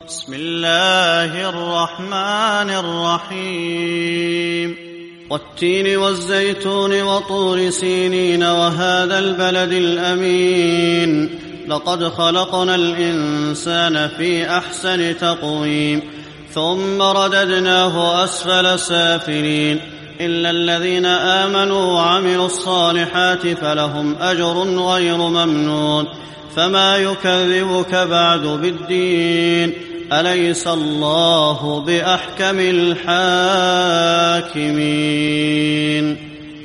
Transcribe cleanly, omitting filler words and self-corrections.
بسم الله الرحمن الرحيم والتين والزيتون وطور سينين وهذا البلد الأمين لقد خلقنا الإنسان في أحسن تقويم ثم رددناه أسفل سافلين إلا الذين آمنوا وعملوا الصالحات فلهم أجر غير ممنون فما يكذبك بعد بالدين أليس الله بأحكم الحاكمين